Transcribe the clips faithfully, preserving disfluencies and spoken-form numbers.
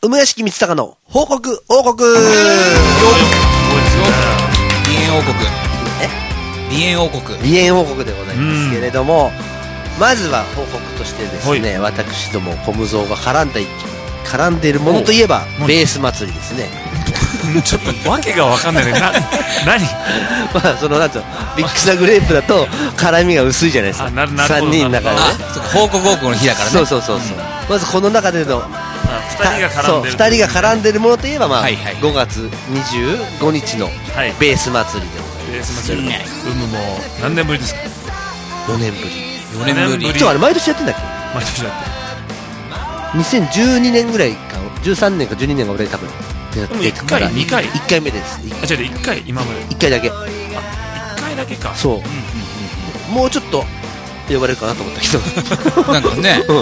梅屋敷光隆の報告王国。よっ、 すごいですよ。鼻炎王国。 え？ 鼻炎王国。 鼻炎王国でございますけれども、まずは報告としてですね、 はい、 私ども小無蔵が絡んだ絡んでいるものといえばベース祭りですね。 ちょっとわけが分かんないね。な何まあそのなんとビッグサグレープだと絡みが薄いじゃないですか。さんにんの中でね。 報告王国の日だからね。 そうそうそうそう、うん、まずこの中でのふたりが絡んでるふたりが絡んでるものといえば、まあはいはい、 ごがつにじゅうごにちのベース祭りでございます。 ベース祭り、うむも何年ぶりですか？ よねんぶり。 よねんぶり。 ちょあれ毎年やってんだっけ？ 毎年やってる。 にせんじゅうにねんぐらいかじゅうさんねんかじゅうにねんが俺多分でもいっかいにかいいっかいめです。 あ、違う、いっかい今までいっかいだけ。あ、 いっかいだけか。 そう、うんうんうん、もうちょっと呼ばれるかなと思ったけどなんかね、 うん、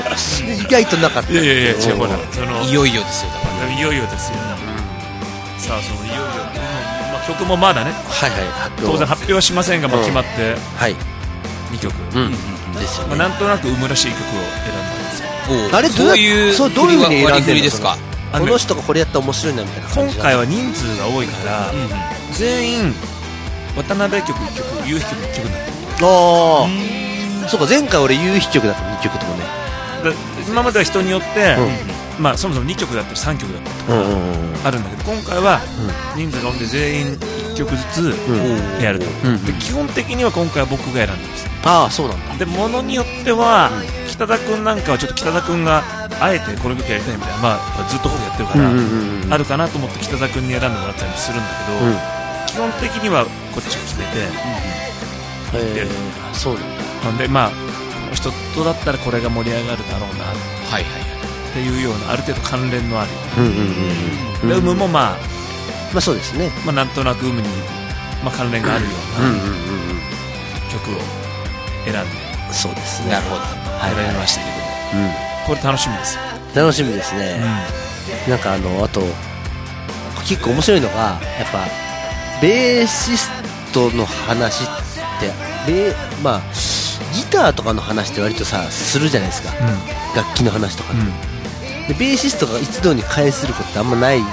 意外となかった。 いやいやいや違う、ほらそのいよいよですよ。だからいよいよですよ、うん、さあそのいよいよ、まあ、曲もまだね、 はいはい、 当然発表はしませんが、もう決まって、うん、はい、にきょく、うんうんうん、ですよね。まあ、なんとなくうむらしい曲を選んだんですよ。 あれどういうそうどういうふうに選んでるんですか？ この人がこれやったら面白いなみたいな感じ。 今回は人数が多いから、うんうん、全員渡辺曲いっきょく、夕日曲いっきょくになってる。 ああ、そうか、前回俺夕日曲だったにきょくともね。 今までは人によって、うん、まあそもそもにきょくだったりさんきょくだったりとかあるんだけど、今回は人数が多いんで全員いっきょくずつやると、うん、で基本的には今回は僕が選んでます。 ああ、そうなんだ。 でものによっては、うん、北田君なんかはちょっと北田君があえてこの曲やりたいみたいな、まあ、ずっと僕やってるから、うんうんうんうん、あるかなと思って北田君に選んでもらったりもするんだけど、うん、基本的にはこっちが決めて、うんうん、えー、そうなんで、まあこの人とだったらこれが盛り上がるだろうな、はいはい、っていうようなある程度関連のあるような、うんうんうん、で、うむもまあまあそうですね、 まあ、なんとなくうむに、まあ、関連があるような、うんうんうんうん、曲を選んで、 そうですね、 なるほど、 選びましたけども、うん、これ楽しみです。 楽しみですね、うん、なんかあのあと結構面白いのがやっぱベーシストの話ってベまあギターとかの話って割とさするじゃないですか、うん、楽器の話とか、うん、でベーシストが一度に返することってあんまないから、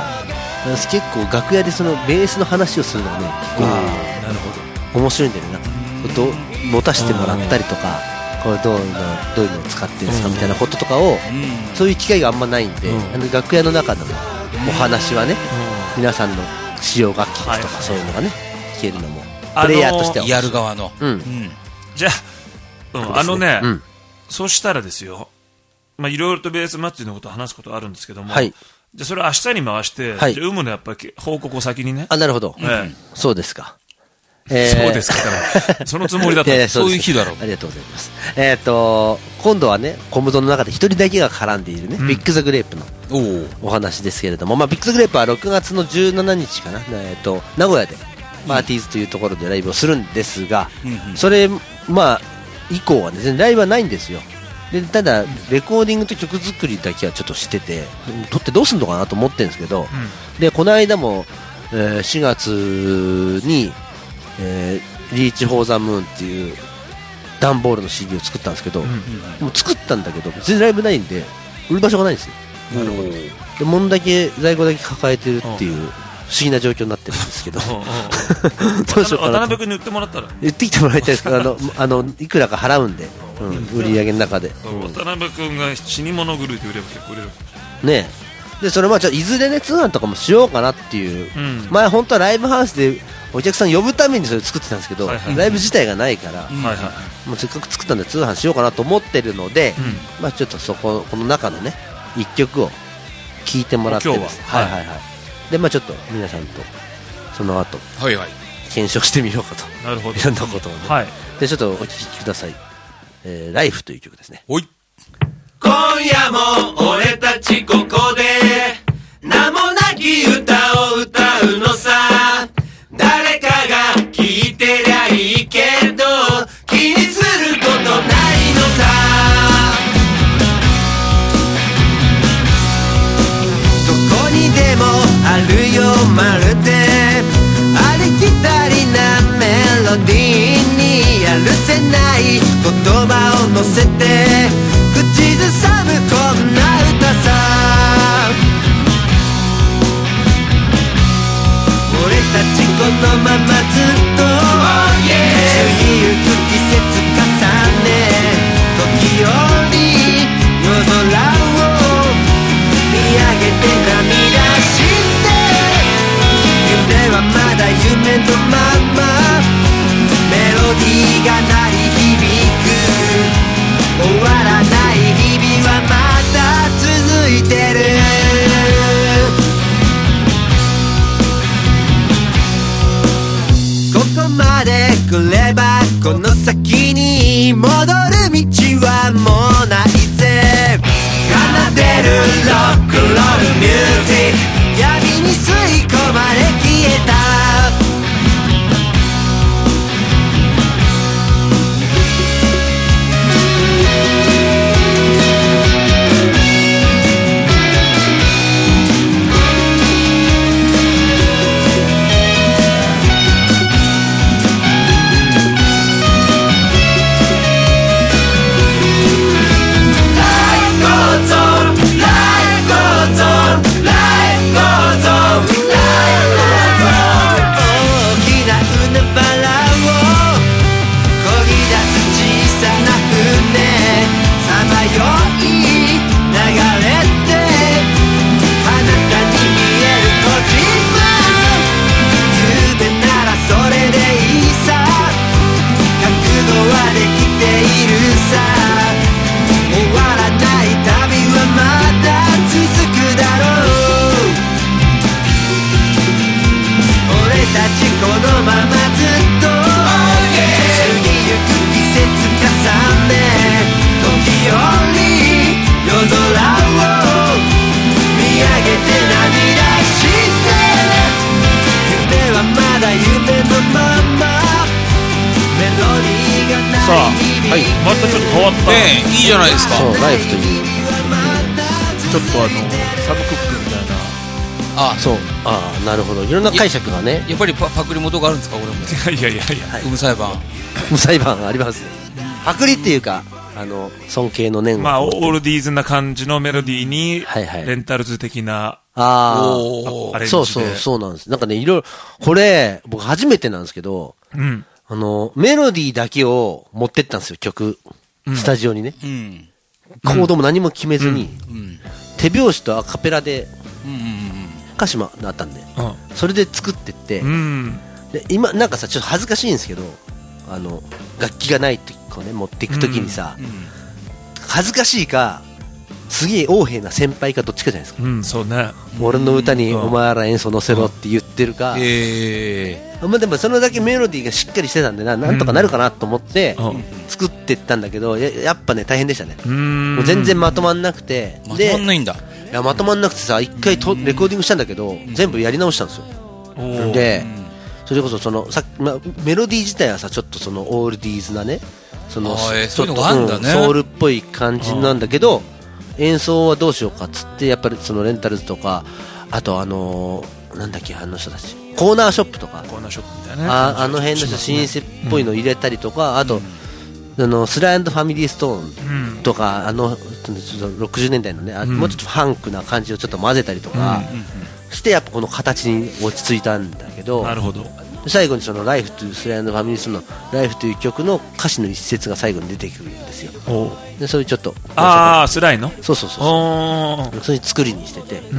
うん、結構楽屋でそのベースの話をするのがね結構、 なるほど面白いんだよね。なんかど持たせてもらったりとか、これどういうのどういうのを使ってるんですかみたいなこととかを、そういう機会があんまないんで、あの楽屋の中のお話はね、皆さんの使用楽器ですとかそういうのがね聞けるのもプレイヤーとしてはやる側の、 うんうん、じゃあ、うん、あのね、うん、そうしたらですよ、まあいろいろとベース祭りのことを話すことあるんですけども、はい、じゃあそれを明日に回して、はい、じゃあ有無のやっぱり報告を先にね。 あ、なるほど、 ええ、 そうですか。 えー、そうですか。そのつもりだった。そういう日だろう。 ありがとうございます。えっ、ー、と今度はね、コムドの中で一人だけが絡んでいるね、うん、ビッグザグレープの お, お話ですけれども、まあビッグザグレープはろくがつのじゅうしちにちかな、えっ、ー、と名古屋でパーティーズというところでライブをするんですが、うん、それまあ以降はね全然ライブはないんですよ。でただレコーディングと曲作りだけはちょっとしてて、撮ってどうするのかなと思ってるんですけど、うん、でこの間も、えー、しがつにえー、リーチ・フォー・ザ・ムーンっていう段ボールの シーディー を作ったんですけど、うんうんうん、もう作ったんだけど全然ライブないんで売る場所がないんですよ。なるほど。で物だけ在庫だけ抱えてるっていう不思議な状況になってるんですけどどうしようかなと。 渡辺君に売ってもらったら言ってきてもらいたいですけどあのあのいくらか払うんで、うん、売り上げの中で、 うん、渡辺君が死に物狂いで売れば結構売れるねえ。でそれまあちょっといずれね通販とかもしようかなっていう、うん、前本当はライブハウスでお客さん呼ぶためにそれ作ってたんですけど、はいはい、ライブ自体がないから、はいはい、もうせっかく作ったんで通販しようかなと思ってるので、うん、まあちょっとそここの中のねいっきょくを聴いてもらってです、はいはいはい、でまあちょっと皆さんとその後、はいはい、検証してみようかと。 なるほど。 いろんなことをね、はい、でちょっとお聴きください。えー、ライフという曲ですね。 おい。 今夜も俺たちここで名もなき歌を歌うのさ。誰かが聞いてりゃいいけど気にすることないのさ。どこにでもあるよまるでありきたりなメロディーにやるせない言葉を乗せて口ずさむこんな歌さ。 先に戻る道はもうないぜ。奏でるロックロールミュージック、闇に吸い込まれ消えた。 はい、またちょっと変わったねえ、いいじゃないですか。 そうライフというちょっとあのサブクックみたいな。 あ、 そう、ああなるほど、いろんな解釈がね。 やっぱり パ, パクリ元があるんですか。俺もいやいやいやいや、 ウム裁判裁判ありますね。パクリっていうか、あの尊敬の念を、 まあオールディーズな感じのメロディーに、 はいはい、 レンタルズ的なああアレンジで。 そうそうそうなんです。なんかね、いろいろこれ僕初めてなんですけど、 うん、 あのメロディーだけを持ってったんですよ、曲スタジオにね、うん、コードも何も決めずに、うん、手拍子とアカペラで、うんうんうん、歌詞もあったんで、うん、それで作ってって、うん、で今なんかさちょっと恥ずかしいんですけど、あの楽器がないとこうね持っていくときにさ、うんうん、恥ずかしいかすげえ横柄な先輩かどっちかじゃないですか、 うん、そうね、 俺の歌にお前ら演奏乗せろって言ってるか、うん、えー、まあ、でもそのだけメロディーがしっかりしてたんで な, なんとかなるかなと思って作ってったんだけど、や, やっぱね大変でしたね。うーん、もう全然まとまんなくて、 まとまんないんだ。 いやまとまんなくてさ、一回とレコーディングしたんだけど、うん、全部やり直したんですよ。でそれこそそのさ、ま、メロディー自体はさちょっとそのオールディーズなね、そのちょっとソウルっぽい感じなんだけど、演奏はどうしようかっつって、やっぱりそのレンタルズとか、あとあのー、なんだっけあの人たちコーナーショップとか、 コーナーショップみたいなね、 あ, あの辺の人新生っぽいの入れたりとか、うん、あと、うん、あのスライドファミリーストーンとか、うん、あのろくじゅうねんだいのね、うん、もうちょっとファンクな感じをちょっと混ぜたりとかして、やっぱこの形に落ち着いたんだけど、 なるほど。 最後にそのライフというスライドファミリーストーンのライフという曲の歌詞の一節が最後に出てくるんですよ。でそういうちょっとああスライのそうそうそうそう、そういう作りにしてて、うん、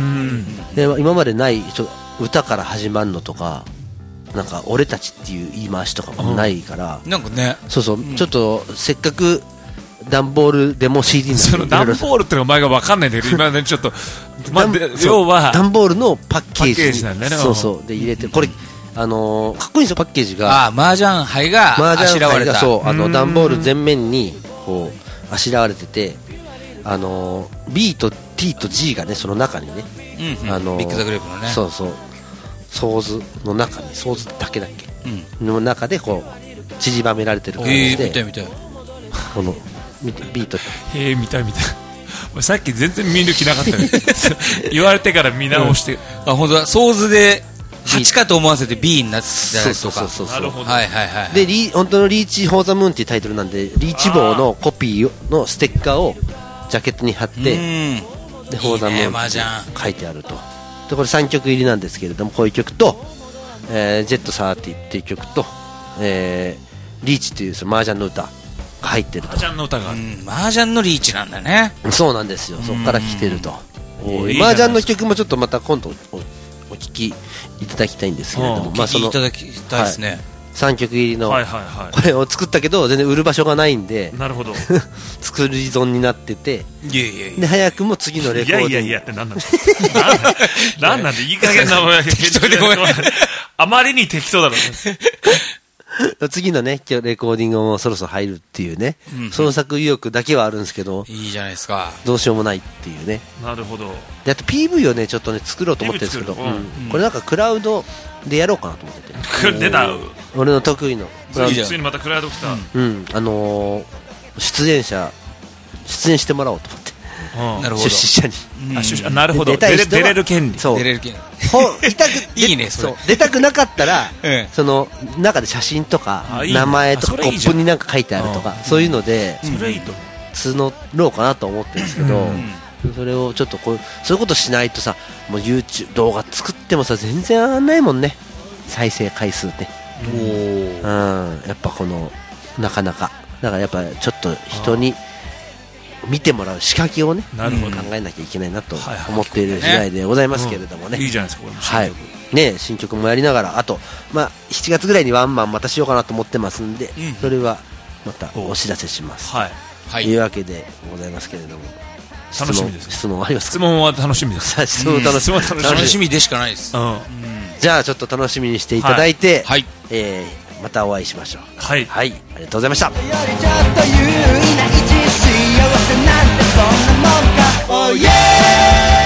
で今までないちょ歌から始まるのとか、なんか俺たちっていう言い回しとかもないから、 うん、なんかね、 そうそう、うん、ちょっとせっかく段ボールでも シーディー になって、 その段ボールってのお前が分かんないんだけど今ねちょっと、まあ、要は段ボールのパッケージ、 パッケージなんだね、 そうそうで入れて、これあのー、かっこいいんですよパッケージが。 ああ麻雀牌があしらわれた、 そう、あの段ボール全面にこうあしらわれてて、あのー、B と T と G がねその中にね、 うんうん、あのー、ビッグザグレープのね、 そうそうソーズの中に、ソーズだけだっけ、うん、の中でこう散りばめられてる感じで、 えー、見たい見たいこの B とえー、見たい見たいさっき全然見る気なかったよ言われてから見直して、 うん、あ本当だ、ソーズではちかと思わせて B になってたりとか、 なるほど、 はいはいはい、 でリ本当のリーチ・フォー・ザ・ムーンっていうタイトルなんで、リーチ棒のコピーのステッカーをジャケットに貼って、でフォー・ザ・ムーンって書いてあると。でこれさんきょく入りなんですけれども、こういう曲と、えー、ジェットサーティっていう曲と、えー、リーチっていうその麻雀の歌が入ってると。 麻雀の歌がある、 うん、麻雀のリーチなんだね。 そうなんですよ、そこから来てると。麻雀の曲もちょっとまた今度お聴きいただきたいんですけれども、 まあそのいただきたいですね、はい、 さんきょく入りのこれを作ったけど全然売る場所がないんで、 なるほど作り損になってて、 いやいやいやで早くも次のレコードにいやいやいやって何なんだ何なんでいい加減な適当でごめんあまりに適当だろ次のね、レコーディングもそろそろ入るっていうね、 うん、 創作意欲だけはあるんですけど、 いいじゃないですか。 どうしようもないっていうね。 なるほど。 で、あと ピーブイ をね、ちょっとね、作ろうと思ってるんですけど、うん、これなんかクラウドでやろうかなと思ってて。 出た。 俺の得意の。 ついにまたクラウド来た。 うん、あのー、出演者、出演してもらおうと思って。 なるほど。 出資者に。 あ、なるほど。出れる権利。 そう。 出れる権利。 出たく、 いいね、それ。 出たくなかったら、その、中で写真とか、名前とか、コップになんか書いてあるとか、そういうので、 それいいと募ろうかなと思ってるんですけど、それをちょっとこう、そういうことしないとさ、もう YouTube 動画作ってもさ、全然上がんないもんね。再生回数って。うん。やっぱこの、なかなか。だからやっぱちょっと人に、見てもらう仕掛けをね、考えなきゃいけないなと思っている時代でございますけれどもね。 いいじゃないですか、これも新曲。ね、新曲もやりながら、あと、まあ、しちがつぐらいにワンマンまたしようかなと思ってますんで、それはまたお知らせします。 はい。 というわけでございますけれども。 楽しみです。 質問ありますか？ 質問は楽しみです。 質問楽しみ。 楽しみでしかないです。 じゃあ、ちょっと楽しみにしていただいて、またお会いしましょう。 はい。 はい。ありがとうございました。 幸せなんてそんなもんか、oh yeah